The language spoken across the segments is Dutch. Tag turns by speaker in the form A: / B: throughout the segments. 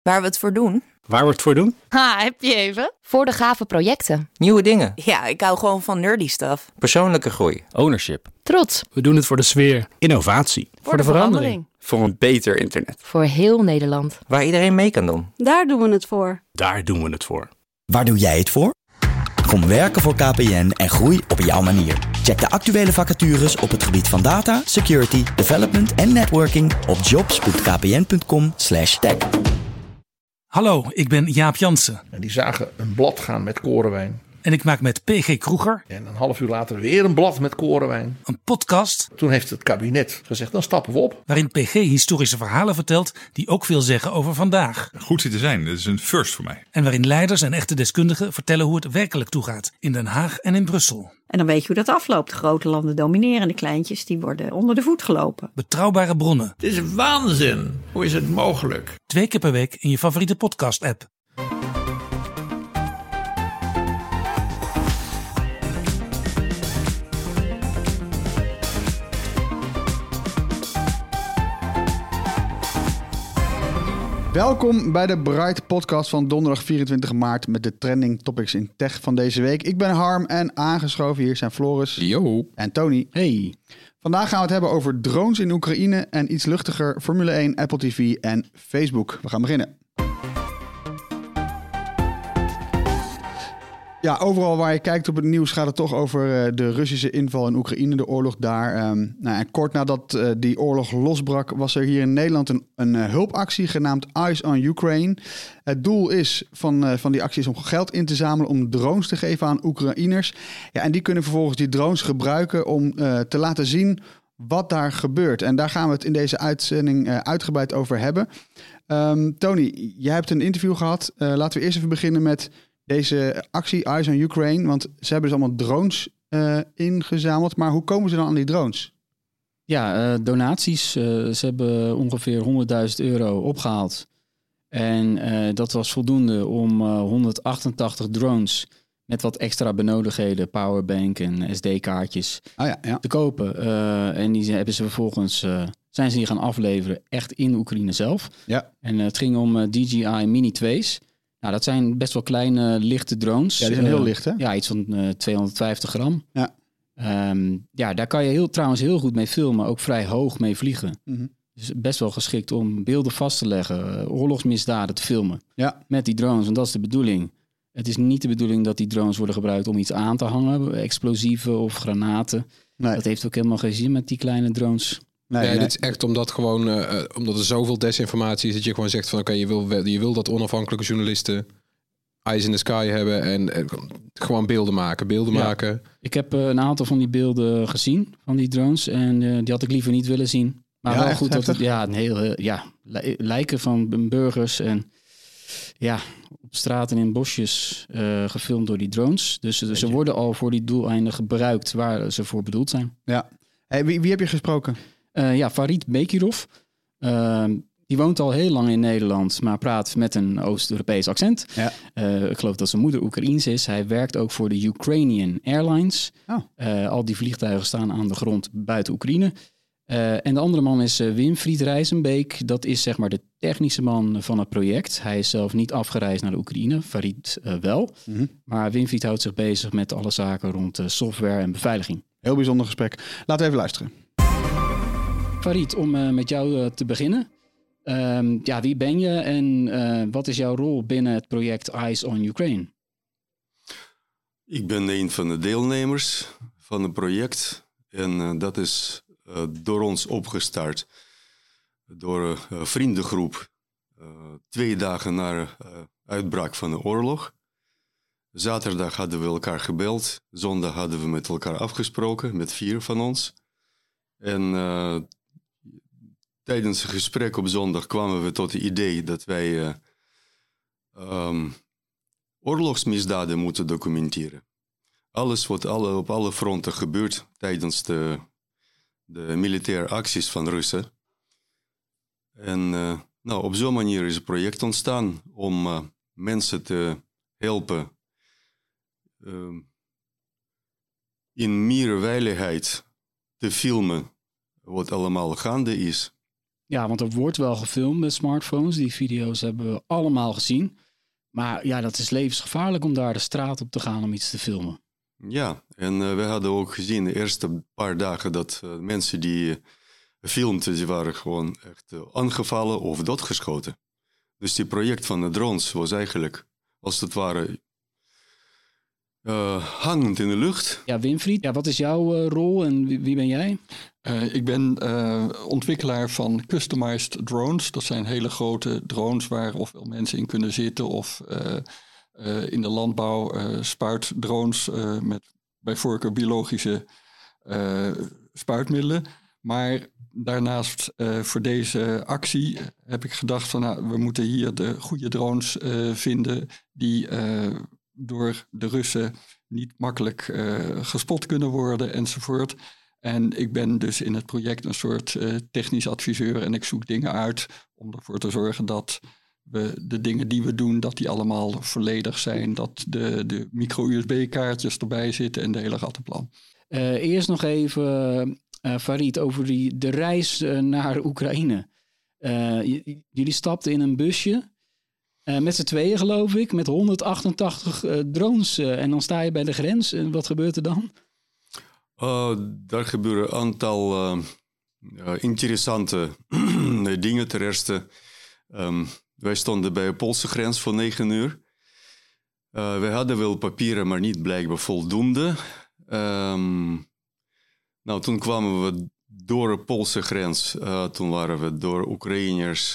A: Waar we het voor doen?
B: Waar we het voor doen?
A: Heb je even?
C: Voor de gave projecten.
D: Nieuwe dingen.
A: Ja, ik hou gewoon van nerdy stuff.
D: Persoonlijke groei.
B: Ownership.
C: Trots.
B: We doen het voor de sfeer. Innovatie.
C: Voor de verandering.
E: Voor een beter internet.
C: Voor heel Nederland.
D: Waar iedereen mee kan doen.
F: Daar doen we het voor.
B: Daar doen we het voor.
G: Waar doe jij het voor? Kom werken voor KPN en groei op jouw manier. Check de actuele vacatures op het gebied van data, security, development en networking op jobs.kpn.com/tech.
H: Hallo, ik ben Jaap Jansen.
I: En die zagen een blad gaan met korenwijn.
H: En ik maak met PG Kroeger.
I: En een half uur later weer een blad met korenwijn.
H: Een podcast.
I: Toen heeft het kabinet gezegd, dan stappen we op.
H: Waarin PG historische verhalen vertelt die ook veel zeggen over vandaag.
J: Goed hier te zijn, dat is een first voor mij.
H: En waarin leiders en echte deskundigen vertellen hoe het werkelijk toegaat. In Den Haag en in Brussel.
F: En dan weet je hoe dat afloopt. De grote landen domineren, de kleintjes die worden onder de voet gelopen.
H: Betrouwbare bronnen.
I: Het is waanzin. Hoe is het mogelijk?
H: 2 keer per week in je favoriete podcast app.
K: Welkom bij de Bright podcast van donderdag 24 maart met de trending topics in tech van deze week. Ik ben Harm en aangeschoven hier zijn Floris en Tony.
B: Hey.
K: Vandaag gaan we het hebben over drones in Oekraïne en iets luchtiger Formule 1, Apple TV en Facebook. We gaan beginnen. Ja, overal waar je kijkt op het nieuws gaat het toch over de Russische inval in Oekraïne, de oorlog daar. En kort nadat die oorlog losbrak was er hier in Nederland een hulpactie genaamd Eyes on Ukraine. Het doel is van die actie is om geld in te zamelen om drones te geven aan Oekraïners. Ja, en die kunnen vervolgens die drones gebruiken om te laten zien wat daar gebeurt. En daar gaan we het in deze uitzending uitgebreid over hebben. Tony, jij hebt een interview gehad. Laten we eerst even beginnen met deze actie Eyes on Ukraine, want ze hebben dus allemaal drones ingezameld. Maar hoe komen ze dan aan die drones?
L: Ja, donaties. Ze hebben ongeveer €100.000 opgehaald. En dat was voldoende om 188 drones met wat extra benodigdheden, powerbank en SD-kaartjes te kopen. En die hebben ze vervolgens zijn ze die gaan afleveren echt in Oekraïne zelf.
K: Ja.
L: En het ging om DJI Mini 2's. Nou, dat zijn best wel kleine, lichte drones.
K: Ja, die zijn heel licht, hè?
L: Ja, iets van 250 gram.
K: Ja.
L: Daar kan je trouwens heel goed mee filmen. Ook vrij hoog mee vliegen.
K: Mm-hmm.
L: Dus best wel geschikt om beelden vast te leggen. Oorlogsmisdaden te filmen.
K: Ja.
L: Met die drones, want dat is de bedoeling. Het is niet de bedoeling dat die drones worden gebruikt om iets aan te hangen. Explosieven of granaten.
K: Nee.
L: Dat heeft ook helemaal geen zin met die kleine drones.
E: Nee, dit is echt omdat omdat er zoveel desinformatie is dat je gewoon zegt van oké, je wil dat onafhankelijke journalisten eyes in the sky hebben en gewoon beelden maken.
L: Ik heb een aantal van die beelden gezien van die drones en die had ik liever niet willen zien. Maar wel goed dat het lijken van burgers en op straten en in bosjes gefilmd door die drones. Dus ze worden al voor die doeleinden gebruikt waar ze voor bedoeld zijn.
K: Ja. Hey, wie heb je gesproken?
L: Farid Bekirov. Die woont al heel lang in Nederland, maar praat met een Oost-Europees accent.
K: Ja.
L: Ik geloof dat zijn moeder Oekraïens is. Hij werkt ook voor de Ukrainian Airlines. Al die vliegtuigen staan aan de grond buiten Oekraïne. En de andere man is Winfried Rijzenbeek. Dat is zeg maar de technische man van het project. Hij is zelf niet afgereisd naar de Oekraïne. Farid wel.
K: Mm-hmm.
L: Maar Winfried houdt zich bezig met alle zaken rond software en beveiliging.
K: Heel bijzonder gesprek. Laten we even luisteren.
L: Farid, om met jou te beginnen. Wie ben je en wat is jouw rol binnen het project Eyes on Ukraine?
M: Ik ben een van de deelnemers van het project. En dat is door ons opgestart. Door een vriendengroep. 2 dagen na uitbraak van de oorlog. Zaterdag hadden we elkaar gebeld. Zondag hadden we met elkaar afgesproken. Met 4 van ons. En tijdens het gesprek op zondag kwamen we tot het idee dat wij oorlogsmisdaden moeten documenteren. Alles wat op alle fronten gebeurt tijdens de militaire acties van Russen. En op zo'n manier is het project ontstaan om mensen te helpen in meer veiligheid te filmen wat allemaal gaande is.
L: Ja, want er wordt wel gefilmd met smartphones. Die video's hebben we allemaal gezien. Maar ja, dat is levensgevaarlijk om daar de straat op te gaan om iets te filmen.
M: Ja, en we hadden ook gezien de eerste paar dagen dat mensen die filmden, die waren gewoon echt aangevallen of doodgeschoten. Dus die project van de drones was eigenlijk, als het ware, hangend in de lucht.
L: Ja, Winfried, wat is jouw rol en wie ben jij?
N: Ik ben ontwikkelaar van customized drones. Dat zijn hele grote drones waar ofwel mensen in kunnen zitten of in de landbouw spuitdrones met bij voorkeur biologische spuitmiddelen. Maar daarnaast voor deze actie heb ik gedacht van we moeten hier de goede drones vinden die door de Russen niet makkelijk gespot kunnen worden enzovoort. En ik ben dus in het project een soort technisch adviseur en ik zoek dingen uit om ervoor te zorgen dat we de dingen die we doen, dat die allemaal volledig zijn. Dat de micro-USB-kaartjes erbij zitten en de hele rattenplan.
L: Eerst nog even, Farid, over de reis naar Oekraïne. Jullie stapten in een busje. Met z'n tweeën geloof ik, met 188 drones. En dan sta je bij de grens. En wat gebeurt er dan?
M: Daar gebeuren een aantal interessante dingen. Ten eerste, wij stonden bij de Poolse grens voor 9 uur. We hadden wel papieren, maar niet blijkbaar voldoende. Toen kwamen we door de Poolse grens. Toen waren we door Oekraïners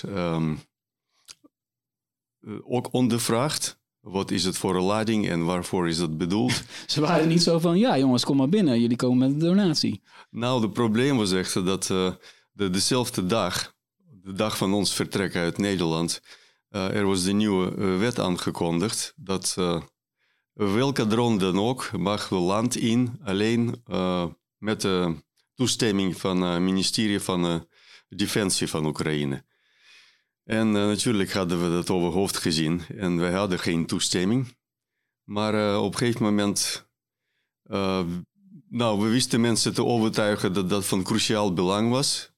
M: ook ondervraagd. Wat is het voor een lading en waarvoor is het bedoeld?
L: Ze waren niet zo van, ja jongens, kom maar binnen. Jullie komen met een donatie.
M: Nou, het probleem was echt dat dezelfde dag, de dag van ons vertrek uit Nederland, er was de nieuwe wet aangekondigd dat welke drone dan ook mag het land in, alleen met de toestemming van het ministerie van Defensie van Oekraïne. En natuurlijk hadden we dat overhoofd gezien en wij hadden geen toestemming. Maar op een gegeven moment, we wisten mensen te overtuigen dat dat van cruciaal belang was.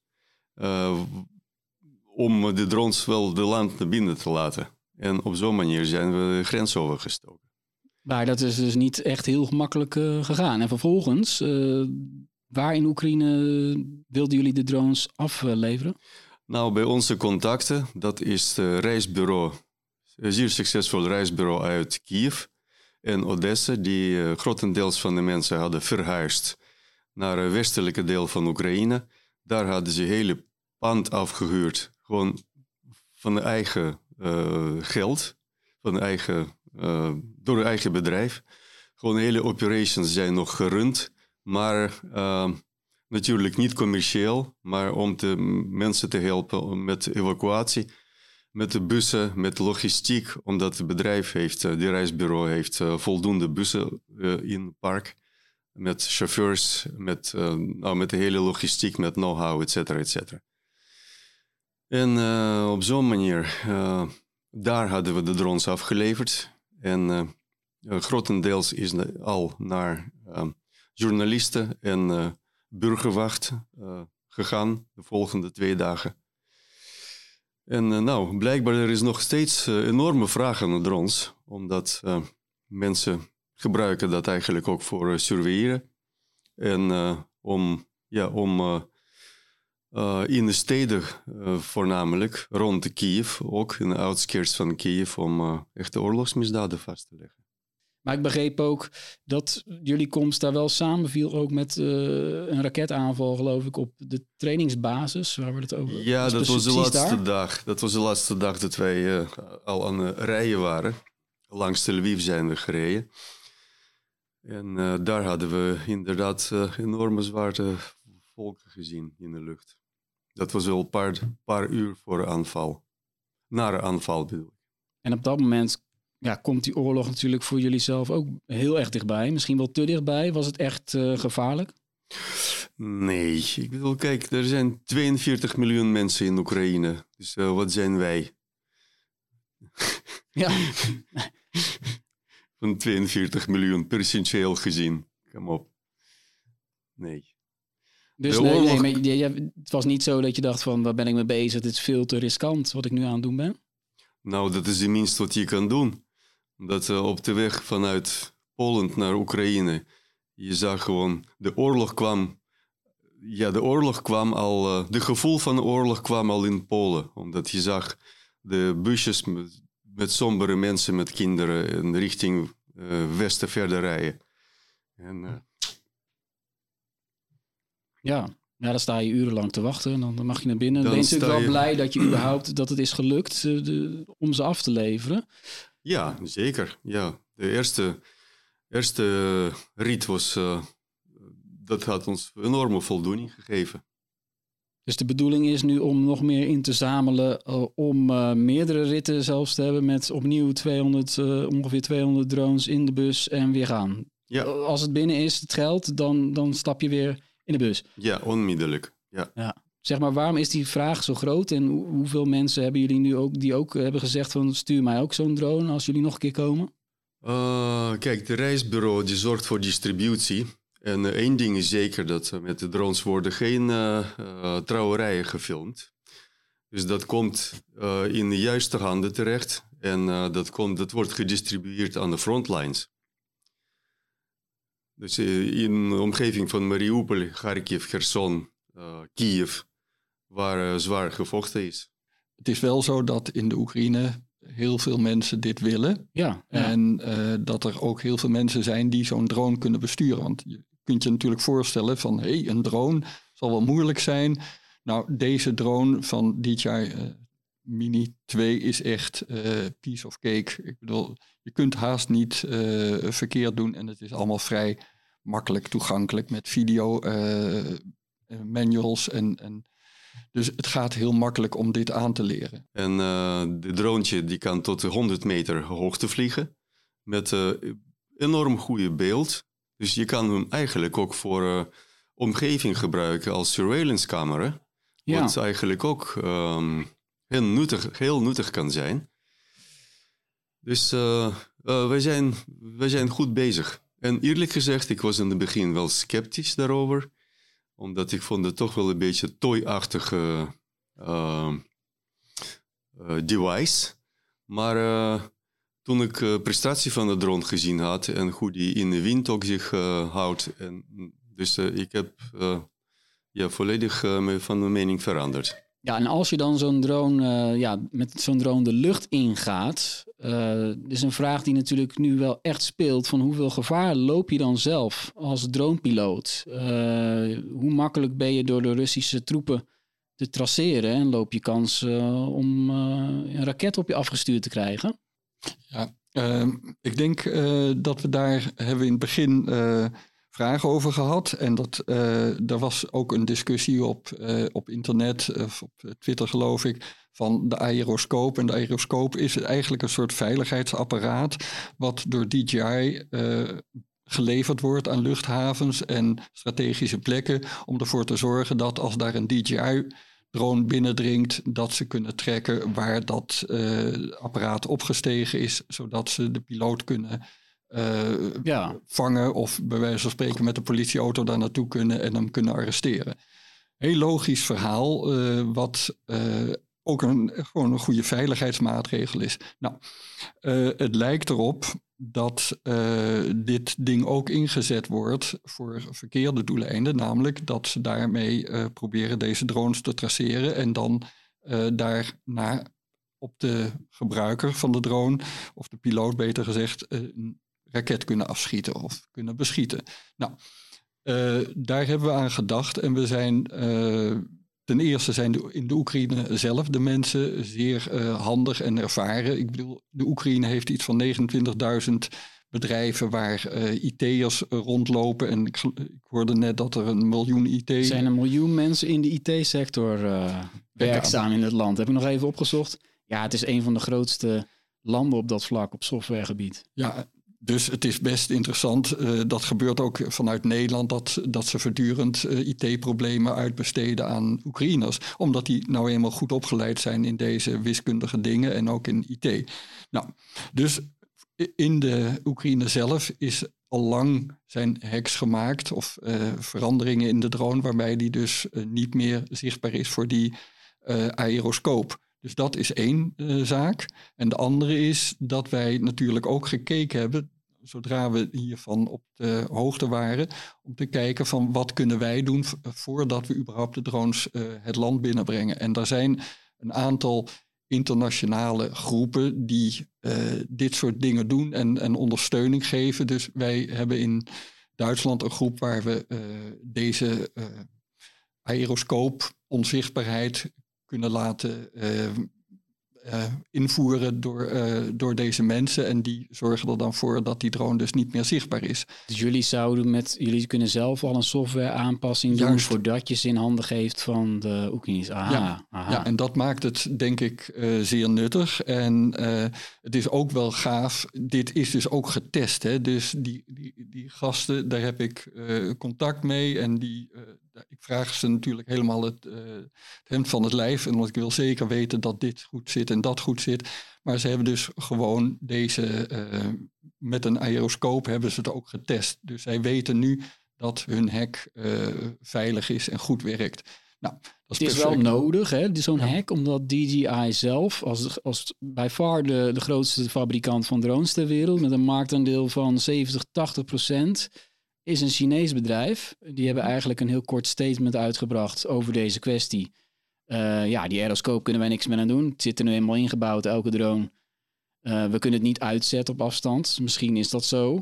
M: Om de drones wel de land naar binnen te laten. En op zo'n manier zijn we de grens overgestoken.
L: Maar dat is dus niet echt heel gemakkelijk gegaan. En vervolgens, waar in Oekraïne wilden jullie de drones afleveren?
M: Nou, bij onze contacten, dat is het reisbureau, een zeer succesvol reisbureau uit Kiev en Odessa, die grotendeels van de mensen hadden verhuisd naar het westelijke deel van Oekraïne. Daar hadden ze hele pand afgehuurd, gewoon van hun eigen geld, door hun eigen bedrijf. Gewoon de hele operations zijn nog gerund, maar natuurlijk niet commercieel, maar om de mensen te helpen met evacuatie, met de bussen, met logistiek, omdat het bedrijf heeft, de reisbureau heeft voldoende bussen in het park, met chauffeurs, met de hele logistiek, met know-how, et cetera, et cetera. En op zo'n manier, daar hadden we de drones afgeleverd. En grotendeels is al naar journalisten en burgerwacht gegaan de volgende 2 dagen. En blijkbaar er is nog steeds enorme vraag aan de drones, omdat mensen gebruiken dat eigenlijk ook voor surveilleren. En om in de steden voornamelijk, rond de Kiev, ook in de outskirts van Kiev, om echte oorlogsmisdaden vast te leggen.
L: Maar ik begreep ook dat jullie komst daar wel samenviel ook met een raketaanval, geloof ik, op de trainingsbasis. Waar we het over.
M: Ja, dat was de laatste dag. Dat was de laatste dag dat wij al aan het rijden waren. Langs Tel Aviv zijn we gereden. En daar hadden we inderdaad enorme zwarte wolken gezien in de lucht. Dat was wel een paar uur voor de aanval. Na de aanval bedoel ik.
L: En op dat moment komt die oorlog natuurlijk voor jullie zelf ook heel erg dichtbij. Misschien wel te dichtbij. Was het echt gevaarlijk?
M: Nee, ik bedoel, kijk, er zijn 42 miljoen mensen in Oekraïne. Dus wat zijn wij?
L: Ja.
M: Van 42 miljoen, percentueel gezien. Kom op. Nee.
L: Dus maar het was niet zo dat je dacht van, waar ben ik mee bezig? Dit is veel te riskant wat ik nu aan het doen ben.
M: Nou, dat is het minste wat je kan doen. Dat op de weg vanuit Polen naar Oekraïne, je zag gewoon, de oorlog kwam al, de gevoel van de oorlog kwam al in Polen. Omdat je zag de busjes met sombere mensen, met kinderen, in richting westen verder rijden. En,
L: Ja, dan sta je urenlang te wachten en dan mag je naar binnen. Dan ben je natuurlijk wel blij dat je überhaupt dat het is gelukt om ze af te leveren.
M: Ja, zeker. Ja. De eerste rit was, dat had ons enorme voldoening gegeven.
L: Dus de bedoeling is nu om nog meer in te zamelen, om meerdere ritten zelfs te hebben met opnieuw ongeveer 200 drones in de bus en weer gaan.
M: Ja.
L: Als het binnen is, het geld, dan stap je weer in de bus.
M: Ja, onmiddellijk. Ja.
L: Zeg maar, waarom is die vraag zo groot en hoeveel mensen hebben jullie nu ook die ook hebben gezegd van stuur mij ook zo'n drone als jullie nog een keer komen?
M: Kijk, de reisbureau die zorgt voor distributie. En één ding is zeker, dat met de drones worden geen trouwerijen gefilmd. Dus dat komt in de juiste handen terecht. En dat wordt gedistribueerd aan de frontlines. Dus in de omgeving van Mariupol, Kharkiv, Kherson, Kiev, waar zwaar gevochten is.
N: Het is wel zo dat in de Oekraïne heel veel mensen dit willen.
L: Ja.
N: En dat er ook heel veel mensen zijn die zo'n drone kunnen besturen. Want je kunt je natuurlijk voorstellen van, een drone zal wel moeilijk zijn. Nou, deze drone van DJI Mini 2 is echt piece of cake. Ik bedoel, je kunt haast niet verkeerd doen en het is allemaal vrij makkelijk toegankelijk met video manuals en dus het gaat heel makkelijk om dit aan te leren.
M: En de drone die kan tot 100 meter hoogte vliegen met enorm goede beeld. Dus je kan hem eigenlijk ook voor omgeving gebruiken als surveillance camera. Ja. Wat eigenlijk ook heel nuttig kan zijn. Dus wij zijn goed bezig. En eerlijk gezegd, ik was in het begin wel sceptisch daarover. Omdat ik vond het toch wel een beetje toy-achtige device. Maar toen ik prestatie van de drone gezien had en hoe die in de wind ook zich houdt. Dus ik heb volledig van de mening veranderd.
L: Ja, en als je dan zo'n drone, met zo'n drone de lucht ingaat, is een vraag die natuurlijk nu wel echt speelt van hoeveel gevaar loop je dan zelf als dronepiloot? Hoe makkelijk ben je door de Russische troepen te traceren en loop je kans om een raket op je afgestuurd te krijgen?
N: Ja, ik denk dat we daar hebben in het begin vragen over gehad. En er was ook een discussie op internet, of op Twitter geloof ik, van de aeroscoop. En de aeroscoop is eigenlijk een soort veiligheidsapparaat wat door DJI geleverd wordt aan luchthavens en strategische plekken om ervoor te zorgen dat als daar een DJI-drone binnendringt, dat ze kunnen trekken waar dat apparaat opgestegen is, zodat ze de piloot kunnen vangen of bij wijze van spreken met de politieauto daar naartoe kunnen en hem kunnen arresteren. Heel logisch verhaal, wat ook gewoon een goede veiligheidsmaatregel is. Nou, het lijkt erop dat dit ding ook ingezet wordt voor verkeerde doeleinden, namelijk dat ze daarmee proberen deze drones te traceren en dan daarna op de gebruiker van de drone, of de piloot beter gezegd, een raket kunnen afschieten of kunnen beschieten. Nou, daar hebben we aan gedacht en we zijn ten eerste zijn in de Oekraïne zelf de mensen zeer handig en ervaren. Ik bedoel, de Oekraïne heeft iets van 29.000 bedrijven waar IT'ers rondlopen. En ik hoorde net dat er 1 miljoen IT...
L: Er zijn 1 miljoen mensen in de IT-sector werkzaam in het land. Heb ik nog even opgezocht. Ja, het is een van de grootste landen op dat vlak, op softwaregebied.
N: Ja, dus het is best interessant. Dat gebeurt ook vanuit Nederland, dat ze voortdurend IT-problemen uitbesteden aan Oekraïners. Omdat die nou eenmaal goed opgeleid zijn in deze wiskundige dingen en ook in IT. Nou, dus in de Oekraïne zelf is al lang zijn hacks gemaakt of veranderingen in de drone waarbij die dus niet meer zichtbaar is voor die aeroscoop. Dus dat is één zaak. En de andere is dat wij natuurlijk ook gekeken hebben, zodra we hiervan op de hoogte waren, om te kijken van wat kunnen wij doen voordat we überhaupt de drones het land binnenbrengen. En daar zijn een aantal internationale groepen die dit soort dingen doen en ondersteuning geven. Dus wij hebben in Duitsland een groep waar we deze aeroscoop onzichtbaarheid kunnen laten invoeren door deze mensen. En die zorgen er dan voor dat die drone dus niet meer zichtbaar is.
L: Dus jullie kunnen zelf al een software aanpassing doen voordat je ze in handen geeft van de Oekraïners.
N: Ja, en dat maakt het denk ik zeer nuttig. En het is ook wel gaaf. Dit is dus ook getest. Hè? Dus die gasten, daar heb ik contact mee. En ik vraag ze natuurlijk helemaal het hemd van het lijf. En want ik wil zeker weten dat dit goed zit en dat goed zit. Maar ze hebben dus gewoon deze, met een aeroscoop hebben ze het ook getest. Dus zij weten nu dat hun hack veilig is en goed werkt. Nou, dat
L: is wel nodig, hè, zo'n hack, omdat DJI zelf, als by far de grootste fabrikant van drones ter wereld, met een marktaandeel van 70-80%, is een Chinees bedrijf. Die hebben eigenlijk een heel kort statement uitgebracht over deze kwestie. Die aeroscoop kunnen wij niks meer aan doen. Het zit er nu eenmaal ingebouwd, elke drone. We kunnen het niet uitzetten op afstand. Misschien is dat zo.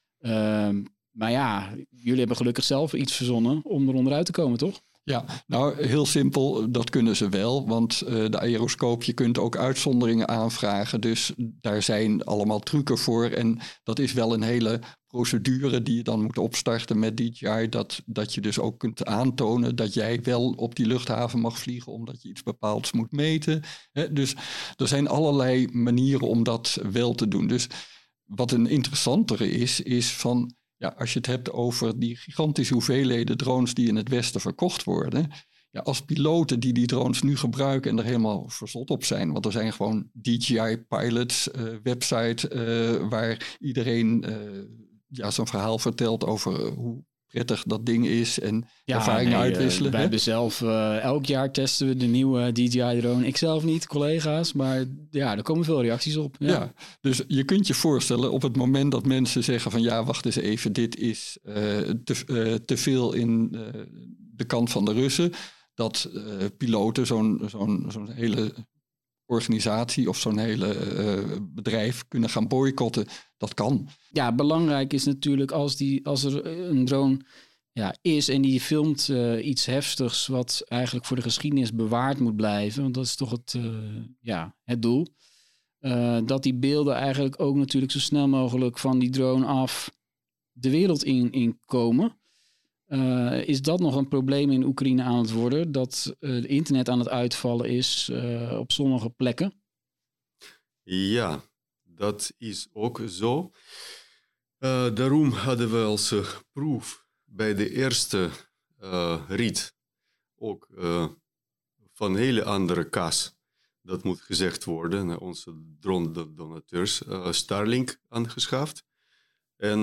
L: Maar ja, jullie hebben gelukkig zelf iets verzonnen om er onderuit te komen, toch?
N: Ja, nou heel simpel, dat kunnen ze wel. Want de aeroscoop, je kunt ook uitzonderingen aanvragen. Dus daar zijn allemaal trucken voor. En dat is wel een hele procedure die je dan moet opstarten met DJI. Dat je dus ook kunt aantonen dat jij wel op die luchthaven mag vliegen, omdat je iets bepaalds moet meten. Dus er zijn allerlei manieren om dat wel te doen. Dus wat een interessantere is van, ja, als je het hebt over die gigantische hoeveelheden drones die in het Westen verkocht worden. Ja, als piloten die drones nu gebruiken en er helemaal verzot op zijn. Want er zijn gewoon DJI pilots website waar iedereen zijn verhaal vertelt over hoe prettig dat ding is en ervaringen uitwisselen.
L: Wij hebben zelf, elk jaar testen we de nieuwe DJI-drone. Ik zelf niet, collega's, maar ja, er komen veel reacties op.
N: Ja, dus je kunt je voorstellen op het moment dat mensen zeggen van ja, wacht eens even, dit is te veel in de kant van de Russen, dat piloten zo'n hele organisatie of zo'n hele bedrijf kunnen gaan boycotten. Dat kan.
L: Ja, belangrijk is natuurlijk als er een drone is en die filmt iets heftigs wat eigenlijk voor de geschiedenis bewaard moet blijven, want dat is toch het doel, dat die beelden eigenlijk ook natuurlijk zo snel mogelijk van die drone af de wereld in komen. Is dat nog een probleem in Oekraïne aan het worden, dat het internet aan het uitvallen is op sommige plekken?
M: Ja, dat is ook zo. Daarom hadden we als proef bij de eerste rit ook van hele andere kas, dat moet gezegd worden, onze drone-donateurs, Starlink aangeschaft. En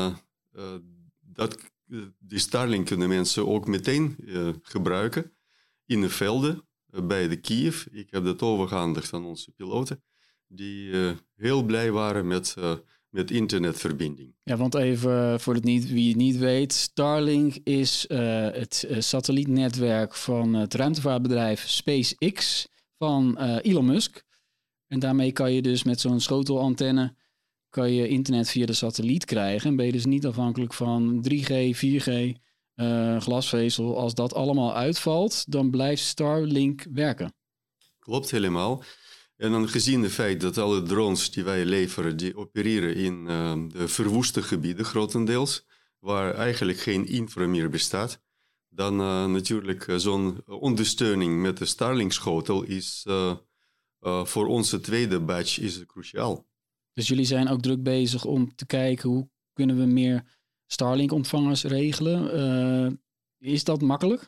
M: die Starlink kunnen mensen ook meteen gebruiken in de velden bij de Kiev. Ik heb dat overgehandigd aan onze piloten, die heel blij waren met internetverbinding.
L: Ja, want even voor wie het niet weet, Starlink is het satellietnetwerk van het ruimtevaartbedrijf SpaceX van Elon Musk. En daarmee kan je dus met zo'n schotelantenne kan je internet via de satelliet krijgen. En ben je dus niet afhankelijk van 3G, 4G, glasvezel. Als dat allemaal uitvalt, dan blijft Starlink werken.
M: Klopt helemaal. En dan gezien het feit dat alle drones die wij leveren, die opereren in de verwoeste gebieden grotendeels, waar eigenlijk geen infra meer bestaat, dan natuurlijk zo'n ondersteuning met de Starlink-schotel is voor onze tweede batch is cruciaal.
L: Dus jullie zijn ook druk bezig om te kijken hoe kunnen we meer Starlink-ontvangers regelen. Is dat makkelijk?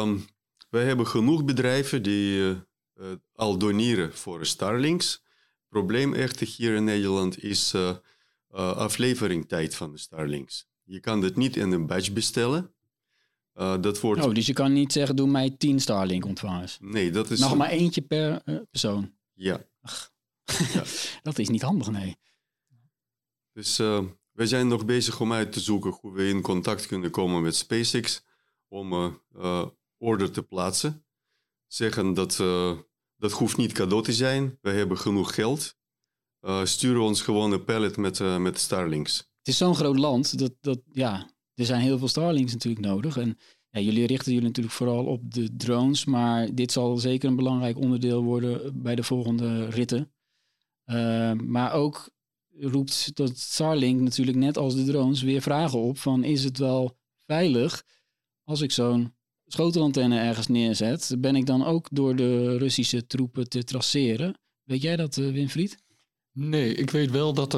M: Wij hebben genoeg bedrijven die al doneren voor Starlinks. Het probleem echter hier in Nederland is afleveringtijd van de Starlinks. Je kan het niet in een batch bestellen.
L: Dus je kan niet zeggen, doe mij 10 Starlink-ontvangers.
M: Nee, dat is...
L: Nog maar eentje per persoon.
M: Ja.
L: Ja. Dat is niet handig, nee.
M: Dus wij zijn nog bezig om uit te zoeken hoe we in contact kunnen komen met SpaceX om order te plaatsen. Zeggen dat hoeft niet cadeau te zijn. We hebben genoeg geld. Sturen ons gewoon een pallet met Starlinks.
L: Het is zo'n groot land er zijn heel veel Starlinks natuurlijk nodig. En jullie richten jullie natuurlijk vooral op de drones, maar dit zal zeker een belangrijk onderdeel worden bij de volgende ritten. Maar ook roept dat Starlink natuurlijk net als de drones weer vragen op van is het wel veilig als ik zo'n schotelantenne ergens neerzet? Ben ik dan ook door de Russische troepen te traceren? Weet jij dat, Winfried?
N: Nee, ik weet wel dat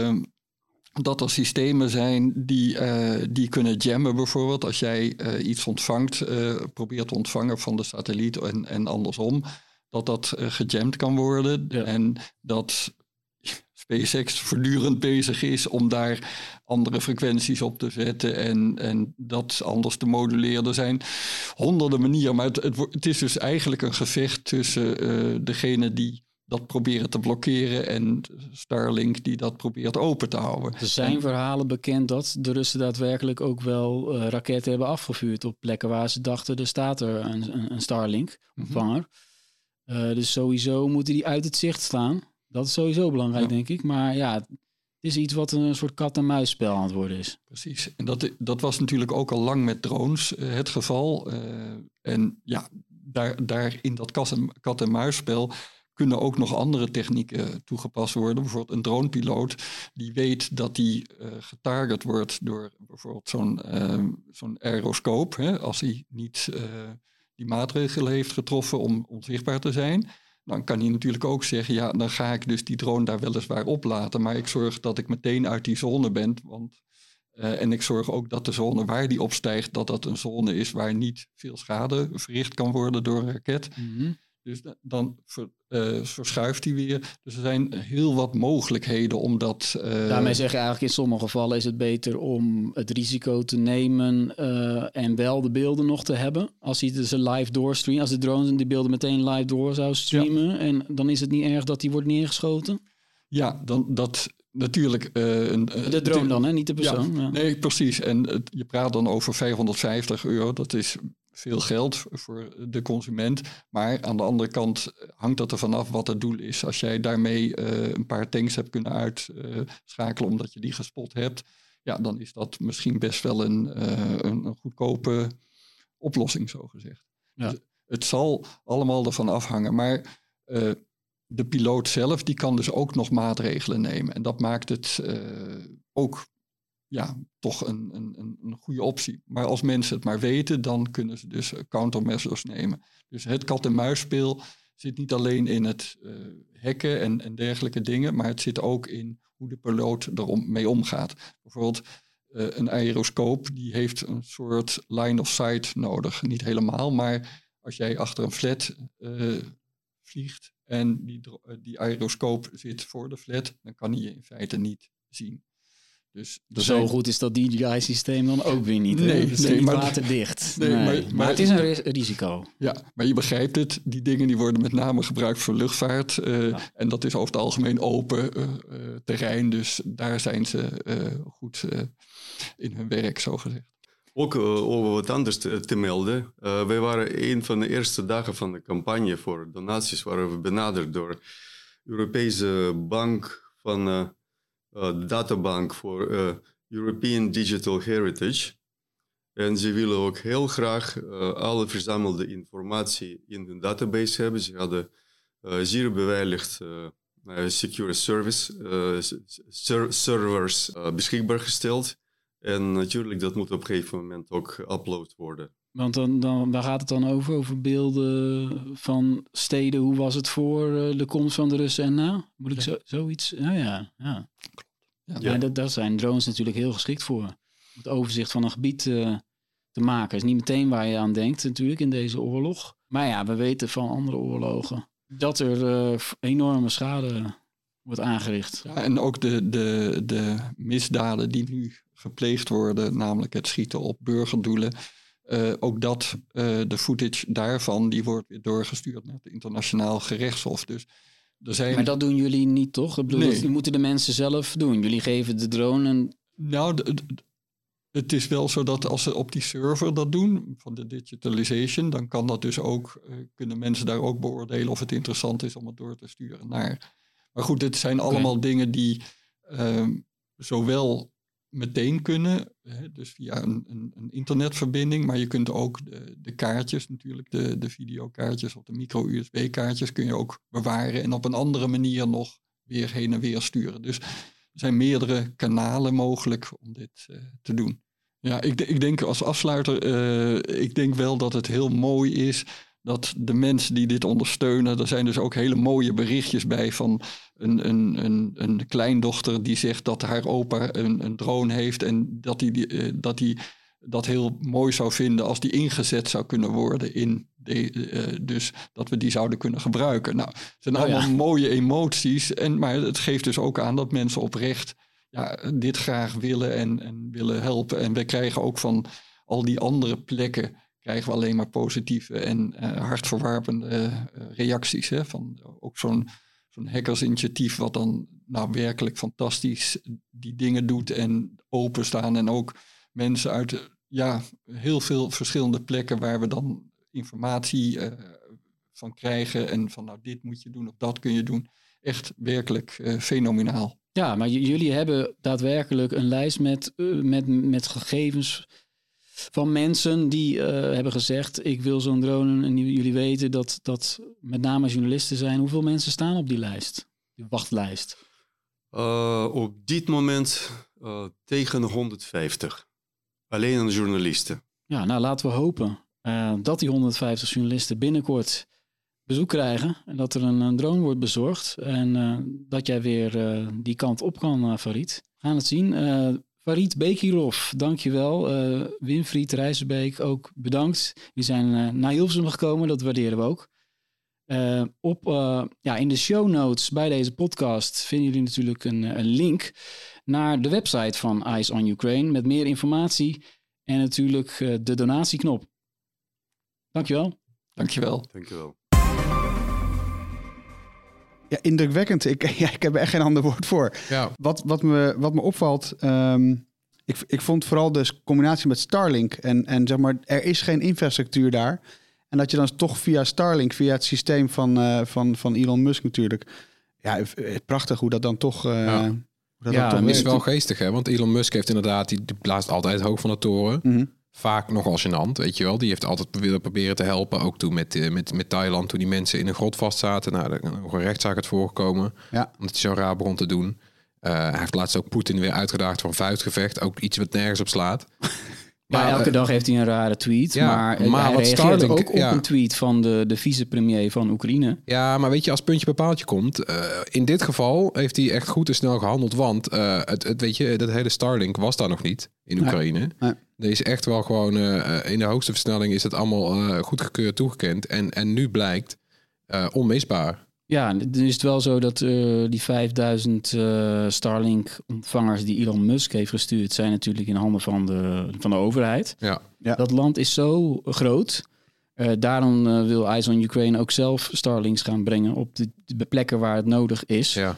N: er systemen zijn die kunnen jammen bijvoorbeeld. Als jij iets ontvangt, probeert te ontvangen van de satelliet en andersom, dat gejamd kan worden. Ja. En dat SpaceX voortdurt bezig is om daar andere frequenties op te zetten en dat anders te moduleren. Er zijn honderden manieren, maar het is dus eigenlijk een gevecht tussen degene die dat proberen te blokkeren en Starlink die dat probeert open te houden.
L: Er zijn verhalen bekend dat de Russen daadwerkelijk ook wel raketten hebben afgevuurd op plekken waar ze dachten er staat er een Starlink-ontvanger. Dus sowieso moeten die uit het zicht staan. Dat is sowieso belangrijk, denk ik. Maar ja, het is iets wat een soort kat-en-muisspel aan het worden is.
N: Precies. En dat was natuurlijk ook al lang met drones het geval. En ja, daar in dat kat-en-muisspel kunnen ook nog andere technieken toegepast worden. Bijvoorbeeld een dronepiloot die weet dat die getarget wordt door bijvoorbeeld zo'n aeroscoop. Als hij niet die maatregelen heeft getroffen om onzichtbaar te zijn, dan kan hij natuurlijk ook zeggen, ja, dan ga ik dus die drone daar weliswaar oplaten, maar ik zorg dat ik meteen uit die zone ben. En ik zorg ook dat de zone waar die opstijgt, dat een zone is waar niet veel schade verricht kan worden door een raket. Mm-hmm. Dus dan verschuift hij weer. Dus er zijn heel wat mogelijkheden om dat...
L: Daarmee zeg je eigenlijk in sommige gevallen is het beter om het risico te nemen en wel de beelden nog te hebben. Als hij ze live doorstreamt, als de drones die beelden meteen live door zou streamen, en dan is het niet erg dat die wordt neergeschoten?
N: Ja, dan dat... Natuurlijk.
L: De drone dan, hè? Niet de persoon.
N: Ja. Nee, precies. En je praat dan over €550. Dat is veel geld voor de consument. Maar aan de andere kant hangt dat er vanaf wat het doel is. Als jij daarmee een paar tanks hebt kunnen uitschakelen omdat je die gespot hebt, ja, dan is dat misschien best wel een goedkope oplossing, zo gezegd. Ja. Dus het zal allemaal ervan afhangen. Maar de piloot zelf, die kan dus ook nog maatregelen nemen. En dat maakt het ook toch een goede optie. Maar als mensen het maar weten, dan kunnen ze dus countermeasures nemen. Dus het kat-en-muisspel zit niet alleen in het hacken en dergelijke dingen, maar het zit ook in hoe de piloot mee omgaat. Bijvoorbeeld een aeroscoop, die heeft een soort line of sight nodig. Niet helemaal, maar als jij achter een flat vliegt en die aeroscoop zit voor de flat, dan kan hij je in feite niet zien. Dus
L: zo goed is dat DJI-systeem dan ook weer niet. Nee, het is niet waterdicht. Maar het is een risico.
N: Ja, maar je begrijpt het. Die dingen die worden met name gebruikt voor luchtvaart. En dat is over het algemeen open terrein. Dus daar zijn ze goed in hun werk, zo gezegd.
M: Ook over wat anders te melden. Wij waren een van de eerste dagen van de campagne voor donaties, waren we benaderd door de Europese bank van de databank voor European Digital Heritage. En ze willen ook heel graag alle verzamelde informatie in hun database hebben. Ze hadden zeer beveiligd secure servers beschikbaar gesteld. En natuurlijk, dat moet op een gegeven moment ook geüpload worden.
L: Want waar gaat het dan over? Over beelden van steden? Hoe was het voor de komst van de Russen en na? Moet ik zoiets? Ja. Maar daar zijn drones natuurlijk heel geschikt voor. Om het overzicht van een gebied te maken. Is niet meteen waar je aan denkt natuurlijk in deze oorlog. Maar ja, we weten van andere oorlogen dat er enorme schade wordt aangericht.
N: Ja, en ook de misdaden die nu gepleegd worden, namelijk het schieten op burgerdoelen. Ook de footage daarvan, die wordt weer doorgestuurd naar het internationaal gerechtshof. Dus er zijn...
L: Maar dat doen jullie niet, toch? Ik bedoel, dat moeten de mensen zelf doen. Jullie geven de drone een...
N: Nou, het is wel zo dat als ze op die server dat doen, van de digitalization, dan kan dat dus ook, kunnen mensen daar ook beoordelen of het interessant is om het door te sturen naar. Maar goed, dit zijn allemaal dingen die zowel meteen kunnen, dus via een internetverbinding, maar je kunt ook de kaartjes natuurlijk, de videokaartjes of de micro-USB-kaartjes kun je ook bewaren en op een andere manier nog weer heen en weer sturen. Dus er zijn meerdere kanalen mogelijk om dit te doen. Ja, ik denk als afsluiter, ik denk wel dat het heel mooi is dat de mensen die dit ondersteunen, er zijn dus ook hele mooie berichtjes bij van een kleindochter die zegt dat haar opa een drone heeft en dat hij dat heel mooi zou vinden als die ingezet zou kunnen worden in dus dat we die zouden kunnen gebruiken. Nou, het zijn allemaal mooie emoties, maar het geeft dus ook aan dat mensen oprecht dit graag willen en willen helpen. En wij krijgen ook van al die andere plekken krijgen we alleen maar positieve en hartverwarmende reacties. Hè? Van ook zo'n hackersinitiatief wat dan werkelijk fantastisch die dingen doet en openstaan. En ook mensen uit heel veel verschillende plekken waar we dan informatie van krijgen. En van dit moet je doen of dat kun je doen. Echt werkelijk fenomenaal.
L: Ja, maar jullie hebben daadwerkelijk een lijst met gegevens van mensen die hebben gezegd, ik wil zo'n drone. En jullie weten dat met name journalisten zijn. Hoeveel mensen staan op die lijst? Die wachtlijst?
M: Op dit moment tegen 150. Alleen aan de journalisten.
L: Ja, nou laten we hopen dat die 150 journalisten binnenkort bezoek krijgen. En dat er een drone wordt bezorgd. En dat jij weer die kant op kan, Farid. We gaan het zien. Farid Bekirov, dankjewel. Winfried Rijsselbeek, ook bedankt. Die zijn naar Hilversum gekomen, dat waarderen we ook. In de show notes bij deze podcast vinden jullie natuurlijk een link naar de website van Eyes on Ukraine met meer informatie en natuurlijk de donatieknop. Dankjewel.
N: Dankjewel.
M: Dankjewel.
K: Ja, indrukwekkend. Ik heb er echt geen ander woord voor. Ja. Wat me opvalt, ik vond vooral de combinatie met Starlink en zeg maar, er is geen infrastructuur daar. En dat je dan toch via Starlink, via het systeem van Elon Musk natuurlijk. Ja, prachtig hoe dat dan toch...
E: dat is wel geestig, hè? Want Elon Musk heeft inderdaad, die blaast altijd hoog van de toren. Mm-hmm. Vaak nogal gênant, weet je wel. Die heeft altijd willen proberen te helpen. Ook toen met Thailand, toen die mensen in een grot vastzaten. Nou, er nog een rechtszaak het voorgekomen. Ja. Omdat hij zo raar begon te doen. Hij heeft laatst ook Poetin weer uitgedaagd voor een vuistgevecht. Ook iets wat nergens op slaat.
L: Ja, elke dag heeft hij een rare tweet. Maar hij reageert Starlink, ook op een tweet van de vicepremier van Oekraïne.
E: Ja, maar weet je, als puntje bij paaltje komt... in dit geval heeft hij echt goed en snel gehandeld. Want weet je, dat hele Starlink was daar nog niet in Oekraïne. Nee. Er is echt wel gewoon... in de hoogste versnelling is het allemaal goedgekeurd toegekend. En nu blijkt onmisbaar.
L: Ja, dan is het wel zo dat die 5000 Starlink-ontvangers die Elon Musk heeft gestuurd, zijn natuurlijk in handen van de overheid. Ja. Ja. Dat land is zo groot. Daarom wil Eyes on Ukraine ook zelf Starlinks gaan brengen op de plekken waar het nodig is. Ja.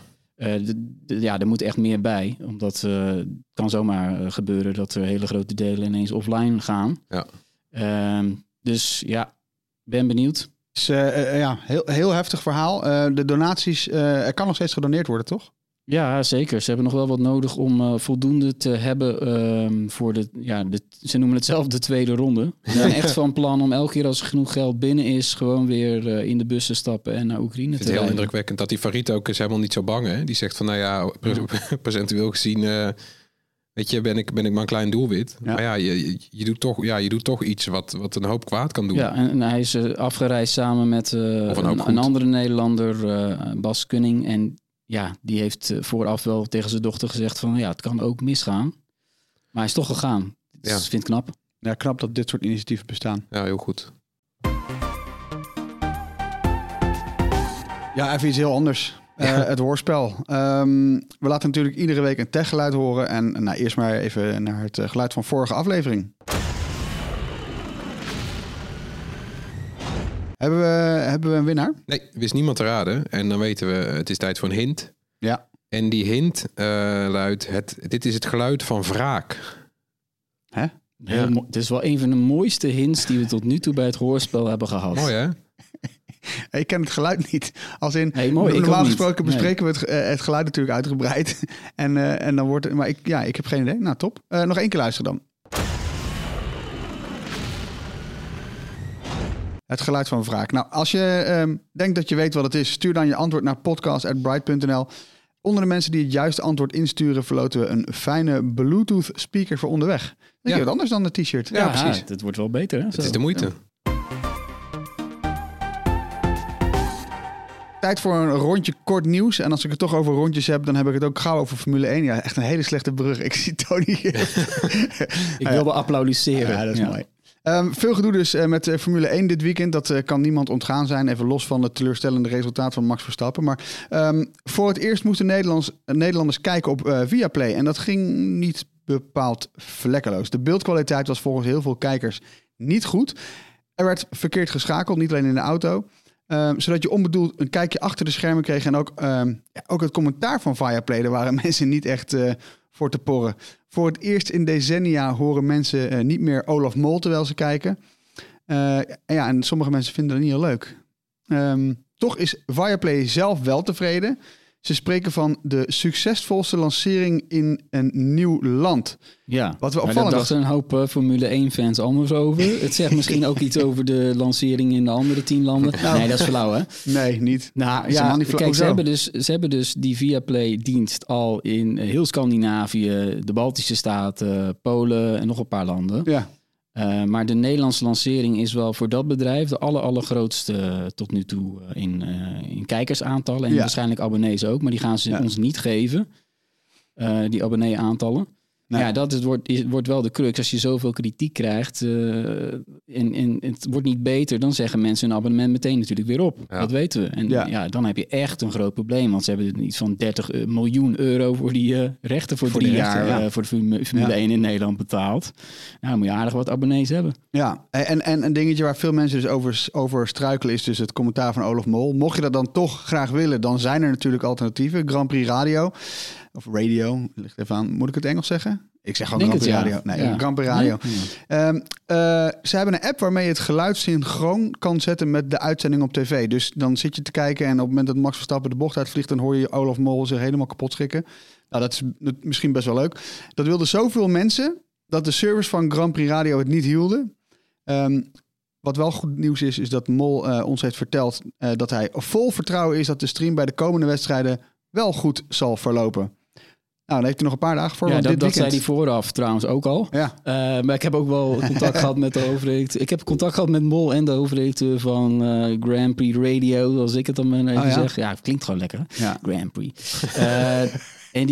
L: Er moet echt meer bij. Omdat het kan zomaar gebeuren dat er hele grote delen ineens offline gaan. Ja. Dus ja, ben benieuwd.
K: Dus, heel heftig verhaal. De donaties, er kan nog steeds gedoneerd worden, toch?
L: Ja, zeker. Ze hebben nog wel wat nodig om voldoende te hebben voor ze noemen het zelf de tweede ronde. Ze zijn echt van plan om elke keer als er genoeg geld binnen is, gewoon weer in de bus te stappen en naar Oekraïne te rijden. Het is heel
E: indrukwekkend dat die Farid ook is helemaal niet zo bang, hè? Die zegt van, procentueel gezien... weet je, ben ik maar een klein doelwit. Ja. Maar je doet toch iets wat een hoop kwaad kan doen.
L: Ja, en hij is afgereisd samen met een andere Nederlander, Bas Kunning. En ja, die heeft vooraf wel tegen zijn dochter gezegd van... het kan ook misgaan. Maar hij is toch gegaan. Dus ik vind het knap.
K: Ja, knap dat dit soort initiatieven bestaan.
E: Ja, heel goed.
K: Ja, even iets heel anders. Het hoorspel. We laten natuurlijk iedere week een techgeluid horen. En eerst maar even naar het geluid van vorige aflevering. Hebben we een winnaar?
E: Nee, wist niemand te raden. En dan weten we, het is tijd voor een hint.
K: Ja.
E: En die hint luidt, dit is het geluid van wraak.
K: Hè?
L: Ja. Het is wel een van de mooiste hints die we tot nu toe bij het hoorspel hebben gehad.
E: Mooi, hè?
K: Ik ken het geluid niet. Als in,
L: mooi,
K: normaal gesproken bespreken we het geluid natuurlijk uitgebreid. En dan wordt het... Maar ik heb geen idee. Nou, top. Nog 1 keer luisteren dan. Het geluid van wraak. Nou, als je denkt dat je weet wat het is, stuur dan je antwoord naar podcast@bright.nl. Onder de mensen die het juiste antwoord insturen, verloten we een fijne Bluetooth speaker voor onderweg. Dat is wat anders dan de t-shirt.
L: Ja, precies. Het wordt wel beter, hè?
E: Het is de moeite. Ja.
K: Tijd voor een rondje kort nieuws. En als ik het toch over rondjes heb, dan heb ik het ook gauw over Formule 1. Ja, echt een hele slechte brug. Ik zie Tony hier.
L: Ik wilde applaudisseren.
K: Ja, dat is mooi. Veel gedoe dus met Formule 1 dit weekend. Dat kan niemand ontgaan zijn. Even los van het teleurstellende resultaat van Max Verstappen. Maar voor het eerst moesten Nederlanders kijken op Viaplay. En dat ging niet bepaald vlekkeloos. De beeldkwaliteit was volgens heel veel kijkers niet goed. Er werd verkeerd geschakeld, niet alleen in de auto. Zodat je onbedoeld een kijkje achter de schermen kreeg. En ook het commentaar van Viaplay. Daar waren mensen niet echt voor te porren. Voor het eerst in decennia horen mensen niet meer Olaf Mol terwijl ze kijken. En sommige mensen vinden dat niet heel leuk. Toch is Viaplay zelf wel tevreden. Ze spreken van de succesvolste lancering in een nieuw land.
L: Ja,
K: wat we opvallend
L: daar dachten een hoop Formule 1-fans anders over. Het zegt misschien ook iets over de lancering in de andere 10 landen. Nee, dat is flauw, hè?
K: Nee, niet.
L: Nou, ja, kijk, ze hebben dus die Viaplay-dienst al in heel Scandinavië, de Baltische Staten, Polen en nog een paar landen.
K: Ja.
L: Maar de Nederlandse lancering is wel voor dat bedrijf de allergrootste tot nu toe in kijkersaantallen. En waarschijnlijk abonnees ook, maar die gaan ze ons niet geven, die abonnee-aantallen. Nee. Ja, dat wordt wel de crux. Als je zoveel kritiek krijgt en het wordt niet beter, dan zeggen mensen hun abonnement meteen natuurlijk weer op. Ja. Dat weten we. En dan heb je echt een groot probleem. Want ze hebben iets van 30 miljoen euro voor die rechten voor 3 jaar voor de Formule 1 in Nederland betaald. Nou, dan moet je aardig wat abonnees hebben.
K: Ja, en een dingetje waar veel mensen dus over struikelen is dus het commentaar van Olaf Mol. Mocht je dat dan toch graag willen, dan zijn er natuurlijk alternatieven. Grand Prix Radio. Of radio, ligt even aan. Moet ik het Engels zeggen? Ik zeg gewoon Grand Prix Radio. Nee, Grand Prix Radio. Ze hebben een app waarmee je het geluid synchroon kan zetten met de uitzending op tv. Dus dan zit je te kijken en op het moment dat Max Verstappen de bocht uitvliegt, dan hoor je Olaf Mol zich helemaal kapot schikken. Nou, dat is misschien best wel leuk. Dat wilden zoveel mensen dat de servers van Grand Prix Radio het niet hielden. Wat wel goed nieuws is dat Mol ons heeft verteld dat hij vol vertrouwen is dat de stream bij de komende wedstrijden wel goed zal verlopen. Nou, dan heeft hij nog een paar dagen voor.
L: Ja,
K: dit
L: dat zei hij vooraf trouwens ook al.
K: Ja.
L: Maar ik heb ook wel contact gehad met de hoofdredacteur. Ik heb contact gehad met Mol en de hoofdredacteur van Grand Prix Radio, als ik het dan maar even zeg. Ja, het klinkt gewoon lekker. Ja. Grand Prix. En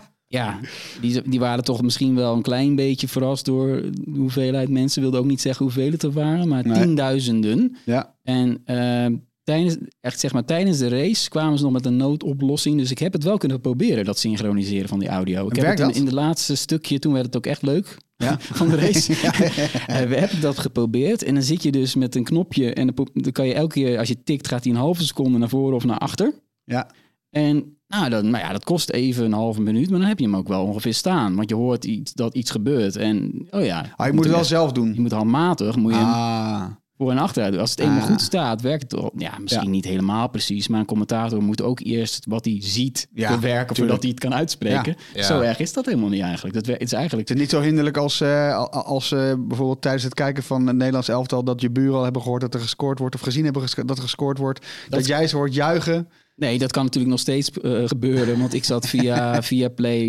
L: die waren toch misschien wel een klein beetje verrast door de hoeveelheid mensen. Wilde ook niet zeggen hoeveel het er waren, maar tienduizenden.
K: Ja.
L: En tijdens de race kwamen ze nog met een noodoplossing. Dus ik heb het wel kunnen proberen, dat synchroniseren van die audio. Ik heb het in de laatste stukje, toen werd het ook echt leuk van de race. We hebben dat geprobeerd. En dan zit je dus met een knopje en dan kan je elke keer, als je tikt, gaat hij een halve seconde naar voren of naar achter.
K: Ja.
L: En dat kost even een halve minuut, maar dan heb je hem ook wel ongeveer staan. Want je hoort dat iets gebeurt. En
K: je moet het wel zelf doen.
L: Je moet handmatig, hem voor- en achteruit doen. Als het eenmaal goed staat, werkt het toch. Ja, misschien niet helemaal precies, maar een commentator moet ook eerst wat hij ziet bewerken voordat hij het kan uitspreken. Ja. Zo erg is dat helemaal niet eigenlijk. Het is
K: niet zo hinderlijk als bijvoorbeeld tijdens het kijken van het Nederlands elftal dat je buren al hebben gehoord dat er gescoord wordt of gezien hebben dat er gescoord wordt. Dat jij ze hoort juichen.
L: Nee, dat kan natuurlijk nog steeds gebeuren. Want ik zat via Play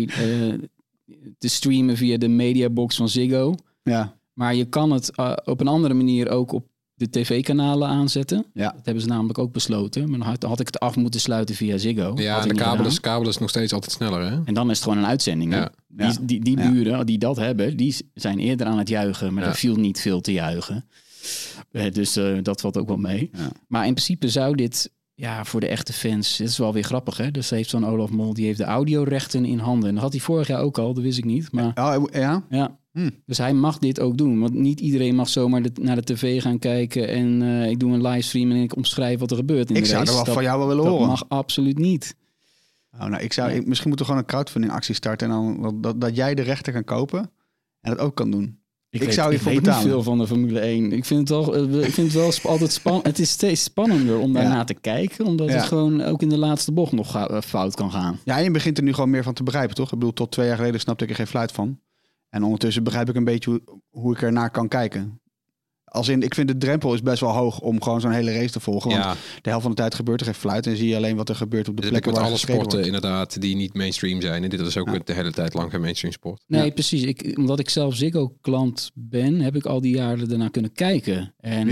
L: te streamen via de mediabox van Ziggo.
K: Ja.
L: Maar je kan het op een andere manier ook op de tv-kanalen aanzetten.
K: Ja.
L: Dat hebben ze namelijk ook besloten. Maar dan had ik het af moeten sluiten via Ziggo.
E: Ja, en de kabel is nog steeds altijd sneller, hè?
L: En dan is het gewoon een uitzending.
E: Ja.
L: Die buren die dat hebben, die zijn eerder aan het juichen. Maar er viel niet veel te juichen. Dus dat valt ook wel mee. Ja. Maar in principe zou dit Ja, voor de echte fans. Het is wel weer grappig, hè? Dus heeft zo'n Olaf Mol, die heeft de audiorechten in handen. En dat had hij vorig jaar ook al, dat wist ik niet. Maar,
K: ja?
L: Dus hij mag dit ook doen. Want niet iedereen mag zomaar naar de tv gaan kijken. En ik doe een livestream en ik omschrijf wat er gebeurt in de race.
K: Ik zou er wel van jou wel willen horen.
L: Dat mag absoluut niet.
K: Misschien moeten we gewoon een crowdfunding actie starten. En dan dat jij de rechten kan kopen en dat ook kan doen. Ik zou hiervoor betalen.
L: Niet veel van de Formule 1. Ik vind het wel altijd spannend. Het is steeds spannender om daarna te kijken. Omdat het gewoon ook in de laatste bocht nog fout kan gaan.
K: Ja, en je begint er nu gewoon meer van te begrijpen, toch? Ik bedoel, tot 2 jaar geleden snapte ik er geen fluit van. En ondertussen begrijp ik een beetje hoe ik ernaar kan kijken. Ik vind de drempel is best wel hoog om gewoon zo'n hele race te volgen. Want de helft van de tijd gebeurt er geen fluit. En zie je alleen wat er gebeurt op de plekken waar
E: alle sporten inderdaad die niet mainstream zijn. En dit is ook de hele tijd lang geen mainstream sport.
L: Nee, precies. Omdat ik zelf Ziggo klant ben, heb ik al die jaren ernaar kunnen kijken. En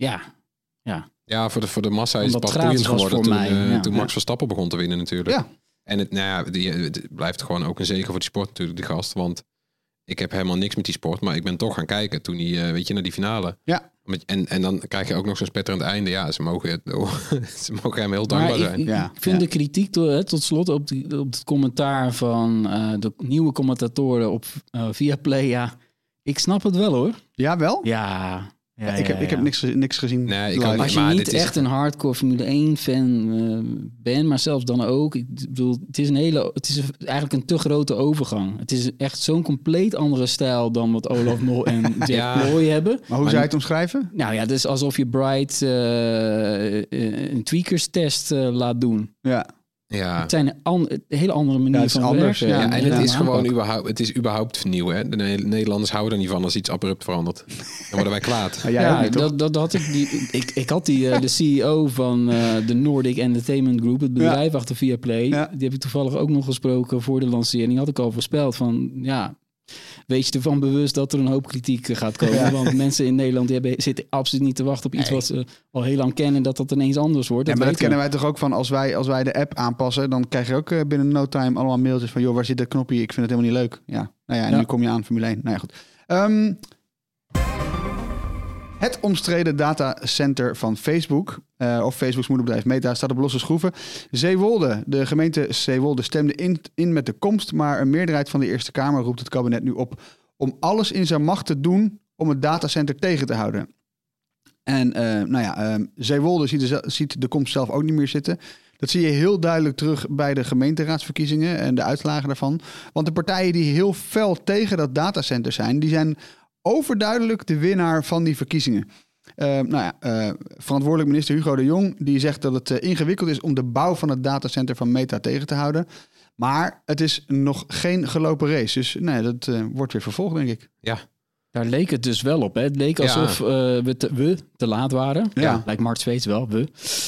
E: Ja, voor de massa is het pas boeiend geworden toen Max Verstappen begon te winnen natuurlijk. Ja. En het blijft gewoon ook een zegen voor die sport natuurlijk, die gast. Want ik heb helemaal niks met die sport, maar ik ben toch gaan kijken toen hij, naar die finale. Ja. En dan krijg je ook nog zo'n spetterend einde. Ja, ze mogen hem heel dankbaar zijn.
L: Ik vind de kritiek tot slot op het commentaar van de nieuwe commentatoren op Viaplay. Ik snap het wel, hoor.
K: Ja, wel?
L: Ja.
K: Ik heb niks gezien.
L: Nee, als je niet echt een hardcore Formule 1 fan bent, maar zelfs dan ook. Ik bedoel, het is eigenlijk een te grote overgang. Het is echt zo'n compleet andere stijl dan wat Olaf Mol en Jack Ploy hebben.
K: Maar hoe zou je het omschrijven?
L: Nou ja, het is alsof je Bright een tweakers test laat doen.
K: Ja.
L: Ja. Het zijn een hele andere manier van
K: anders,
L: werken.
E: Ja, en het is gewoon überhaupt nieuw. Hè? De Nederlanders houden er niet van als iets abrupt verandert. Dan worden wij kwaad.
L: Dat had ik had de CEO van de Nordic Entertainment Group, het bedrijf achter Viaplay. Die heb ik toevallig ook nog gesproken voor de lancering. Had ik al voorspeld van wees je ervan bewust dat er een hoop kritiek gaat komen. Ja. Want mensen in Nederland zitten absoluut niet te wachten op iets wat ze al heel lang kennen, dat ineens anders wordt.
K: Maar dat kennen wij toch ook van als wij de app aanpassen, dan krijg je ook binnen no time allemaal mailtjes van joh, waar zit dat knopje? Ik vind het helemaal niet leuk. Ja. En nu kom je aan Formule 1. Nou ja, goed. Het omstreden datacenter van Facebook, of Facebook's moederbedrijf Meta, staat op losse schroeven. Zeewolde, de gemeente Zeewolde stemde in met de komst, maar een meerderheid van de Eerste Kamer roept het kabinet nu op om alles in zijn macht te doen om het datacenter tegen te houden. En Zeewolde ziet de komst zelf ook niet meer zitten. Dat zie je heel duidelijk terug bij de gemeenteraadsverkiezingen en de uitslagen daarvan. Want de partijen die heel fel tegen dat datacenter zijn, die zijn overduidelijk de winnaar van die verkiezingen. Verantwoordelijk minister Hugo de Jong die zegt dat het ingewikkeld is om de bouw van het datacenter van Meta tegen te houden. Maar het is nog geen gelopen race. Dus dat wordt weer vervolgd, denk ik.
E: Ja.
L: Daar leek het dus wel op. Hè? Het leek alsof we te laat waren. Ja. Lijkt Mart Zweeds wel, we.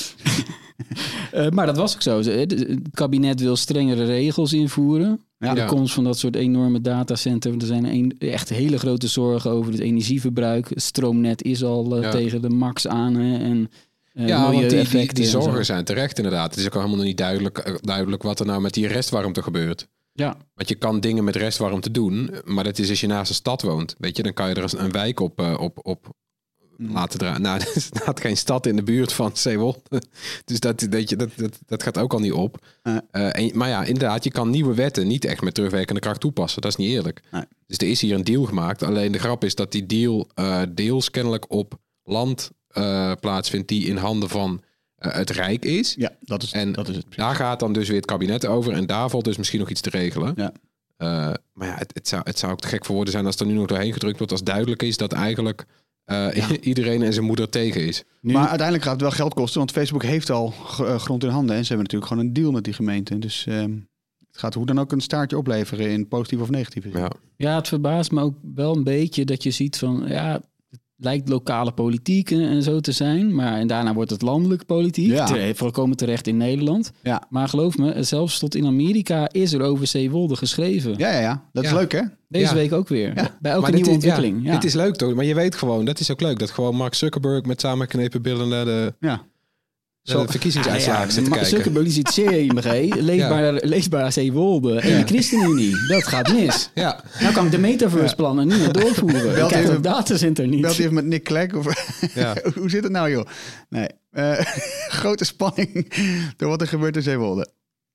L: Maar dat was ook zo. Het kabinet wil strengere regels invoeren. De komst van dat soort enorme datacenter. Er zijn echt hele grote zorgen over het energieverbruik. Het stroomnet is al tegen de max aan. En
E: want die zorgen zijn terecht inderdaad. Het is ook helemaal nog niet duidelijk wat er nou met die restwarmte gebeurt. Ja. Want je kan dingen met restwarmte doen, maar dat is als je naast een stad woont. Weet je, dan kan je er een wijk op laten draaien. Nou, er staat geen stad in de buurt van Zeewolde. Dus dat gaat ook al niet op. Maar ja, inderdaad, je kan nieuwe wetten niet echt met terugwerkende kracht toepassen. Dat is niet eerlijk. Nee. Dus er is hier een deal gemaakt. Alleen de grap is dat die deal deels kennelijk op land plaatsvindt die in handen van het Rijk is.
K: Ja, dat is het.
E: Daar gaat dan dus weer het kabinet over. En daar valt dus misschien nog iets te regelen. Ja. Maar ja, het zou ook te gek voor woorden zijn als er nu nog doorheen gedrukt wordt. Als duidelijk is dat eigenlijk iedereen en zijn moeder tegen is.
K: Maar uiteindelijk gaat het wel geld kosten. Want Facebook heeft al grond in handen. En ze hebben natuurlijk gewoon een deal met die gemeente. Dus het gaat hoe dan ook een staartje opleveren in positief of negatief.
L: Ja, het verbaast me ook wel een beetje dat je ziet van lijkt lokale politiek en zo te zijn. En daarna wordt het landelijke politiek. Ja. Volkomen terecht in Nederland. Ja. Maar geloof me, zelfs tot in Amerika is er over Zeewolde geschreven.
K: Ja. Dat is leuk, hè?
L: Deze week ook weer. Ja. Bij elke nieuwe ontwikkeling.
E: Dit is leuk, toch? Maar je weet gewoon, dat is ook leuk, dat gewoon Mark Zuckerberg met samengeknepen billen naar de verkiezingsuitslagen zit te kijken.
L: Zuckerberg ziet CMG, leesbaar Zeewolde en de ChristenUnie. Dat gaat mis. Ja. Nou kan ik de metaverse plannen niet meer doorvoeren. Ik krijg dat datacenter niet.
K: Belt hij even met Nick Clegg? Hoe zit het nou, joh? Nee. Grote spanning door wat er gebeurt in Zeewolde.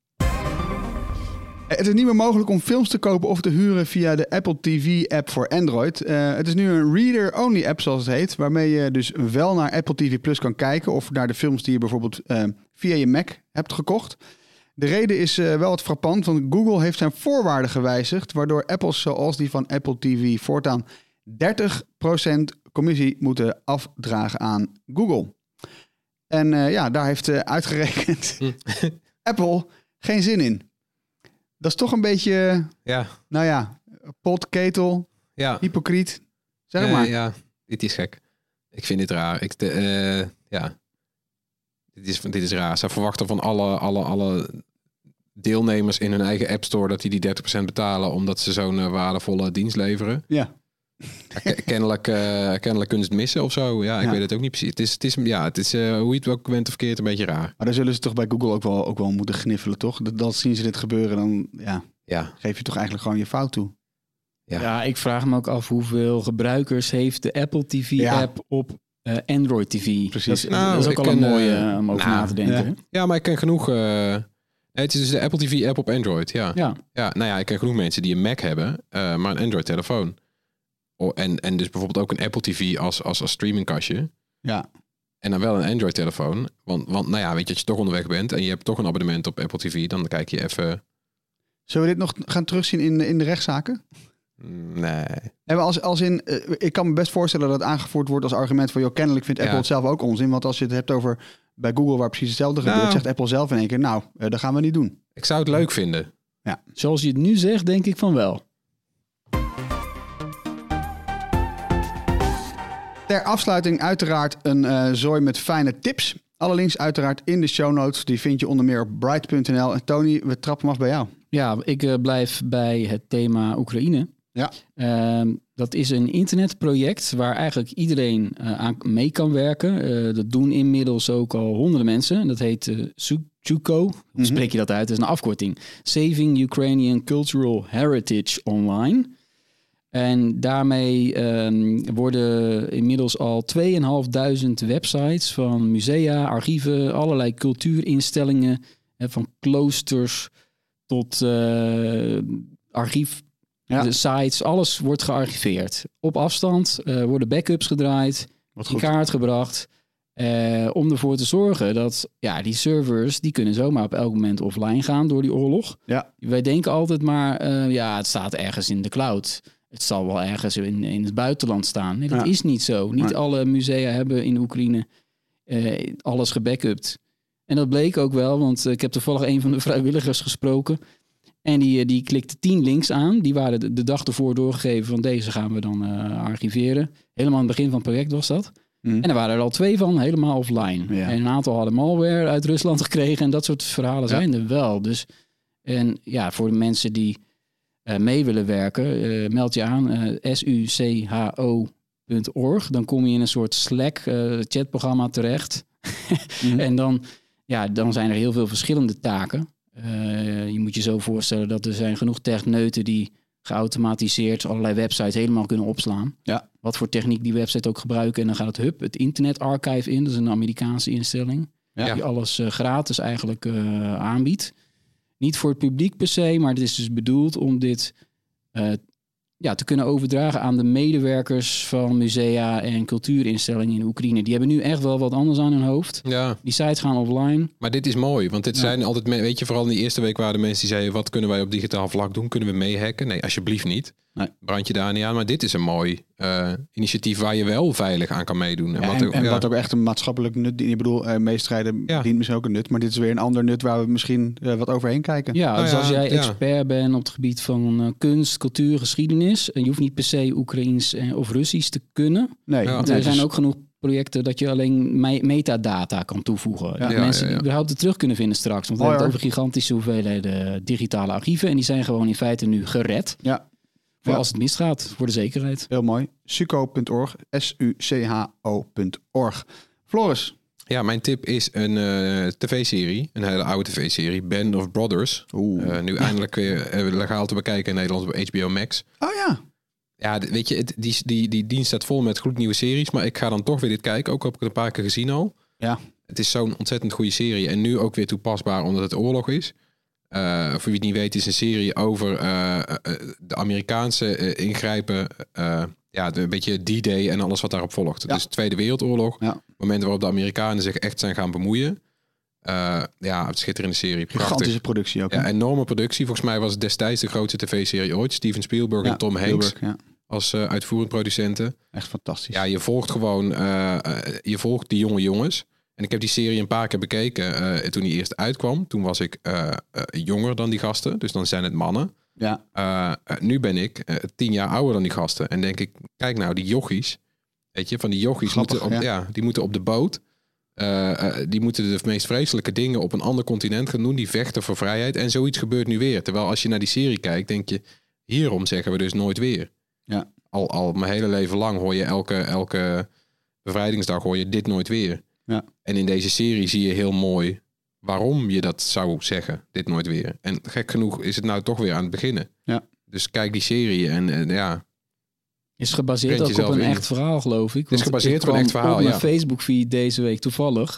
K: Het is niet meer mogelijk om films te kopen of te huren via de Apple TV-app voor Android. Het is nu een reader-only app, zoals het heet, waarmee je dus wel naar Apple TV Plus kan kijken of naar de films die je bijvoorbeeld via je Mac hebt gekocht. De reden is wel wat frappant, want Google heeft zijn voorwaarden gewijzigd, waardoor apples zoals die van Apple TV voortaan 30% commissie moeten afdragen aan Google. En daar heeft uitgerekend Apple geen zin in. Dat is toch een beetje, pot, ketel, hypocriet. Zeg maar.
E: Ja, dit is gek. Ik vind dit raar. Dit is raar. Ze verwachten van alle deelnemers in hun eigen App Store dat die 30% betalen omdat ze zo'n waardevolle dienst leveren.
K: Ja.
E: Kennelijk kunnen ze het missen of zo. Ja, ik weet het ook niet precies. Het is hoe je het ook bent of verkeerd een beetje raar.
K: Maar dan zullen ze toch bij Google ook wel moeten gniffelen, toch? Dat zien ze dit gebeuren, dan geef je toch eigenlijk gewoon je fout toe.
L: Ja, ik vraag me ook af hoeveel gebruikers heeft de Apple TV-app op Android TV.
K: Precies.
L: Dat is ook al een mooie om over na te denken.
E: Ja, maar ik ken genoeg... het is dus de Apple TV-app op Android, ik ken genoeg mensen die een Mac hebben, maar een Android-telefoon. En dus bijvoorbeeld ook een Apple TV als streamingkastje.
K: Ja.
E: En dan wel een Android-telefoon. Want weet je, als je toch onderweg bent en je hebt toch een abonnement op Apple TV, dan kijk je even...
K: Zullen we dit nog gaan terugzien in de rechtszaken?
E: Nee.
K: Ik kan me best voorstellen dat het aangevoerd wordt als argument van... kennelijk vindt Apple het zelf ook onzin. Want als je het hebt over bij Google waar precies hetzelfde gebeurt... zegt Apple zelf in één keer, dat gaan we niet doen.
E: Ik zou het leuk vinden.
K: Ja.
L: Zoals je het nu zegt, denk ik van wel.
K: Ter afsluiting uiteraard een zooi met fijne tips. Alle links uiteraard in de show notes. Die vind je onder meer op bright.nl. En Tony, we trappen hem af bij jou.
L: Ja, ik blijf bij het thema Oekraïne.
K: Ja.
L: Dat is een internetproject waar eigenlijk iedereen aan mee kan werken. Dat doen inmiddels ook al honderden mensen. Dat heet SUCO. Hoe spreek je dat uit? Dat is een afkorting. Saving Ukrainian Cultural Heritage Online. En daarmee worden inmiddels al 2.500 websites van musea, archieven, allerlei cultuurinstellingen, van kloosters tot archief, de sites, alles wordt gearchiveerd. Op afstand worden backups gedraaid, in kaart gebracht, om ervoor te zorgen dat die servers, die kunnen zomaar op elk moment offline gaan door die oorlog.
K: Ja.
L: Wij denken altijd maar, het staat ergens in de cloud. Het zal wel ergens in het buitenland staan. Nee, dat is niet zo. Niet alle musea hebben in Oekraïne alles gebackupt. En dat bleek ook wel, want ik heb toevallig een van de vrijwilligers gesproken. En die klikte 10 links aan. Die waren de dag ervoor doorgegeven van deze gaan we dan archiveren. Helemaal aan het begin van het project was dat. En er waren er al 2 van helemaal offline. Ja. En een aantal hadden malware uit Rusland gekregen. En dat soort verhalen zijn er wel. Dus, voor de mensen die mee willen werken, meld je aan sucho.org. Dan kom je in een soort Slack chatprogramma terecht. En dan zijn er heel veel verschillende taken. Je moet je zo voorstellen dat er zijn genoeg techneuten die geautomatiseerd allerlei websites helemaal kunnen opslaan. Ja. Wat voor techniek die website ook gebruiken. En dan gaat het Internet Archive in. Dat is een Amerikaanse instelling. Ja. Die alles gratis eigenlijk aanbiedt. Niet voor het publiek per se, maar het is dus bedoeld om dit te kunnen overdragen aan de medewerkers van musea en cultuurinstellingen in Oekraïne. Die hebben nu echt wel wat anders aan hun hoofd. Ja. Die sites gaan offline.
E: Maar dit is mooi, want dit zijn altijd, weet je, vooral in die eerste week waren de mensen die zeiden, wat kunnen wij op digitaal vlak doen? Kunnen we meehacken? Nee, alsjeblieft niet. Nee. Brand je daar niet aan. Maar dit is een mooi initiatief waar je wel veilig aan kan meedoen. En,
K: wat ook echt een maatschappelijk nut dient. Ik bedoel, meestrijden dient misschien ook een nut. Maar dit is weer een ander nut waar we misschien wat overheen kijken.
L: Ja, dus als jij expert bent op het gebied van kunst, cultuur, geschiedenis. En je hoeft niet per se Oekraïens of Russisch te kunnen. Nee, want er zijn ook genoeg projecten dat je alleen metadata kan toevoegen. Ja, mensen die überhaupt het terug kunnen vinden straks. Want we hebben het over gigantische hoeveelheden digitale archieven. En die zijn gewoon in feite nu gered. Ja. Voor als het misgaat, voor de zekerheid.
K: Heel mooi. Sucho.org, SUCHO.org. Floris.
E: Ja, mijn tip is een tv-serie. Een hele oude tv-serie. Band of Brothers. Nu eindelijk weer legaal te bekijken in Nederland op HBO Max.
K: Oh ja.
E: Ja, weet je, die dienst staat vol met gloednieuwe series. Maar ik ga dan toch weer dit kijken. Ook heb ik het een paar keer gezien al. Ja. Het is zo'n ontzettend goede serie. En nu ook weer toepasbaar omdat het oorlog is. Voor wie het niet weet, is een serie over de Amerikaanse ingrijpen. Een beetje D-Day en alles wat daarop volgt. Dus de Tweede Wereldoorlog. Ja. Momenten waarop de Amerikanen zich echt zijn gaan bemoeien. Schitterende serie. Prachtig.
K: Gigantische productie ook.
E: Ja, enorme productie. Volgens mij was het destijds de grootste tv-serie ooit. Steven Spielberg en Tom Hanks als uitvoerend producenten.
K: Echt fantastisch.
E: Ja, je volgt gewoon je volgt die jonge jongens. En ik heb die serie een paar keer bekeken toen die eerst uitkwam. Toen was ik jonger dan die gasten. Dus dan zijn het mannen. Ja. Nu ben ik 10 jaar ouder dan die gasten. En denk ik, kijk nou, die jochies. Weet je, van die jochies die moeten op de boot. Die moeten de meest vreselijke dingen op een ander continent gaan doen. Die vechten voor vrijheid. En zoiets gebeurt nu weer. Terwijl als je naar die serie kijkt, denk je, hierom zeggen we dus nooit weer. Ja. Al mijn hele leven lang hoor je elke bevrijdingsdag hoor je dit nooit weer. Ja. En in deze serie zie je heel mooi waarom je dat zou zeggen, dit nooit weer. En gek genoeg is het nou toch weer aan het beginnen. Ja. Dus kijk die serie en
L: is gebaseerd ook op een echt verhaal, geloof ik.
E: Het is gebaseerd op een echt verhaal,
L: op mijn Facebook-feed deze week toevallig.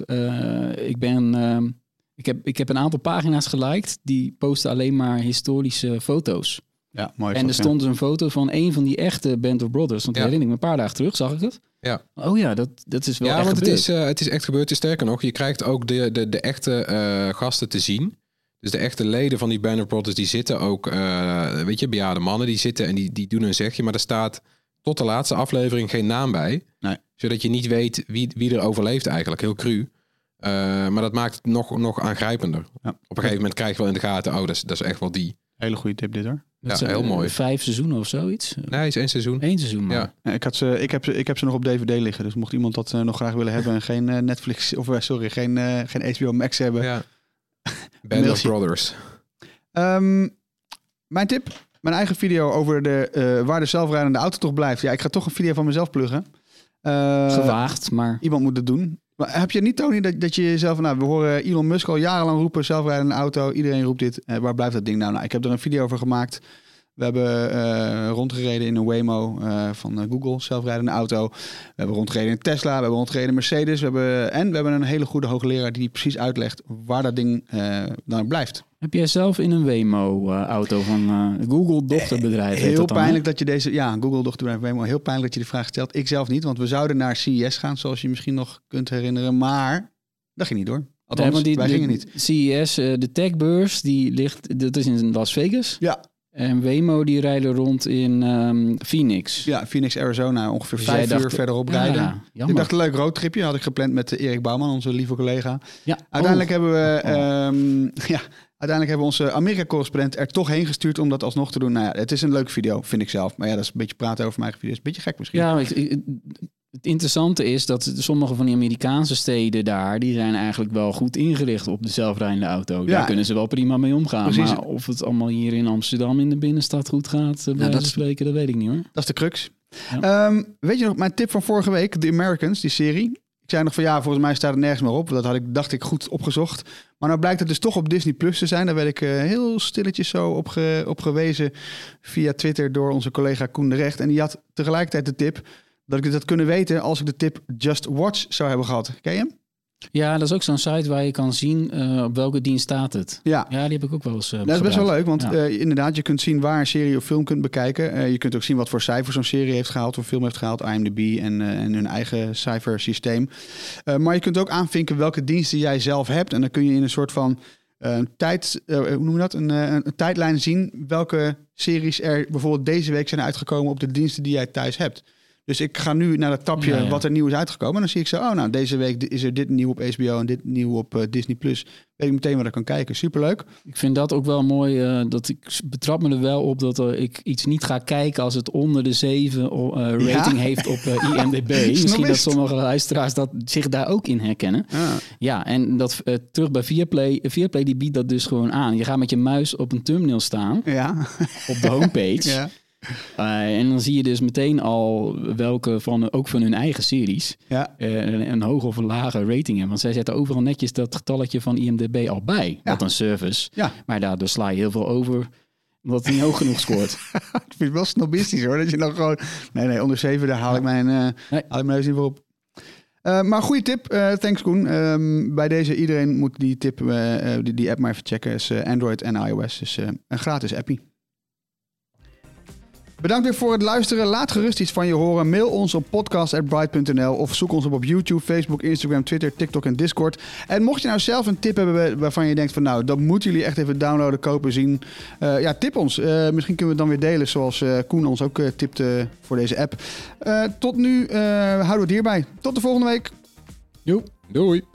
L: Ik heb een aantal pagina's geliked. Die posten alleen maar historische foto's.
K: Ja, mooi.
L: En er stond dus een foto van een van die echte Band of Brothers. Want herinner ik me een paar dagen terug, zag ik het. Ja. Oh ja, dat is wel echt gebeurd.
E: Het is echt gebeurd. Sterker nog, je krijgt ook de echte gasten te zien. Dus de echte leden van die Band of Brothers, die zitten ook, bejaarde mannen, die zitten en die doen een zegje. Maar er staat tot de laatste aflevering geen naam bij. Nee. Zodat je niet weet wie er overleeft eigenlijk. Heel cru. Maar dat maakt het nog aangrijpender. Ja. Op een gegeven moment krijg je wel in de gaten, dat is echt wel die.
K: Hele goede tip dit hoor.
E: Ja, heel mooi.
L: 5 seizoenen of zoiets?
E: Nee, is 1 seizoen.
L: 1 seizoen, maar.
K: Ja. Ik heb ze nog op DVD liggen. Dus mocht iemand dat nog graag willen hebben en geen Netflix, geen HBO Max hebben. Ja.
E: Band of Brothers.
K: Mijn tip, mijn eigen video over waar de zelfrijdende auto toch blijft. Ja, ik ga toch een video van mezelf pluggen.
L: Gewaagd, maar...
K: Iemand moet het doen. Maar heb je niet, Tony, dat je jezelf... Nou, we horen Elon Musk al jarenlang roepen, zelfrijdende auto. Iedereen roept dit. Waar blijft dat ding nou? Nou, ik heb er een video over gemaakt. We hebben rondgereden in een Waymo van Google, zelfrijdende auto. We hebben rondgereden in Tesla, we hebben rondgereden in Mercedes. We hebben een hele goede hoogleraar die precies uitlegt waar dat ding dan blijft.
L: Heb jij zelf in een Waymo-auto van Google dochterbedrijf?
K: Heel pijnlijk dat je deze... Ja, Google dochterbedrijf Waymo. Heel pijnlijk dat je de vraag stelt. Ik zelf niet, want we zouden naar CES gaan, zoals je misschien nog kunt herinneren. Maar dat ging niet door. Althans, wij gingen niet.
L: CES, de techbeurs, dat is in Las Vegas.
K: Ja.
L: En Waymo die rijden rond in Phoenix.
K: Ja, Phoenix, Arizona. Ongeveer 5 uur verderop rijden. Ik dacht een leuk roadtripje. Had ik gepland met Erik Bouwman, onze lieve collega. Ja. Uiteindelijk hebben we onze Amerika-correspondent er toch heen gestuurd om dat alsnog te doen. Nou ja, het is een leuke video, vind ik zelf. Maar ja, dat is een beetje praten over mijn eigen video. Is een beetje gek misschien.
L: Ja, het interessante is dat sommige van die Amerikaanse steden daar, die zijn eigenlijk wel goed ingericht op de zelfrijdende auto. Daar kunnen ze wel prima mee omgaan. Precies. Maar of het allemaal hier in Amsterdam in de binnenstad goed gaat, dat spreken, dat weet ik niet hoor.
K: Dat is de crux. Ja. Weet je nog, mijn tip van vorige week, The Americans, die serie. Ik zei nog van volgens mij staat het nergens meer op. Dat dacht ik goed opgezocht. Maar nou blijkt het dus toch op Disney Plus te zijn. Daar werd ik heel stilletjes zo op gewezen via Twitter door onze collega Koen de Recht. En die had tegelijkertijd de tip dat ik dit had kunnen weten als ik de tip Just Watch zou hebben gehad. Ken je hem?
L: Ja, dat is ook zo'n site waar je kan zien op welke dienst staat het. Ja, die heb ik ook wel eens
K: dat is best wel leuk, want inderdaad, je kunt zien waar een serie of film kunt bekijken. Je kunt ook zien wat voor cijfer zo'n serie heeft gehaald, of film heeft gehaald, IMDb en hun eigen cijfersysteem. Maar je kunt ook aanvinken welke diensten jij zelf hebt. En dan kun je in een soort van een tijdlijn zien welke series er bijvoorbeeld deze week zijn uitgekomen op de diensten die jij thuis hebt. Dus ik ga nu naar dat tapje wat er nieuw is uitgekomen. En dan zie ik zo, deze week is er dit nieuw op HBO en dit nieuw op Disney+. Weet ik meteen wat ik kan kijken. Superleuk.
L: Ik vind dat ook wel mooi. Dat ik betrap me er wel op dat ik iets niet ga kijken als het onder de 7 rating heeft op IMDb. Misschien dat sommige luisteraars zich daar ook in herkennen. Ja, en dat terug bij Viaplay. Viaplay die biedt dat dus gewoon aan. Je gaat met je muis op een thumbnail staan. Ja. Op de homepage. Ja. En dan zie je dus meteen al welke ook van hun eigen series een hoge of een lage rating hebben. Want zij zetten overal netjes dat getalletje van IMDb al bij. Wat een service. Ja. Maar daardoor sla je heel veel over omdat het niet hoog genoeg scoort.
K: Ik vind het wel snobistisch hoor. Dat je dan gewoon... Nee, onder 7 daar haal ik mijn neus niet voor op. Maar goede tip. Thanks Koen. Bij deze iedereen moet die tip, die app maar even checken. Is Android en iOS. Dus een gratis appie. Bedankt weer voor het luisteren. Laat gerust iets van je horen. Mail ons op podcast@bright.nl of zoek ons op YouTube, Facebook, Instagram, Twitter, TikTok en Discord. En mocht je nou zelf een tip hebben waarvan je denkt van nou, dat moeten jullie echt even downloaden, kopen, zien. Tip ons. Misschien kunnen we het dan weer delen zoals Koen ons ook tipte voor deze app. Tot nu houden we het hierbij. Tot de volgende week.
E: Doei.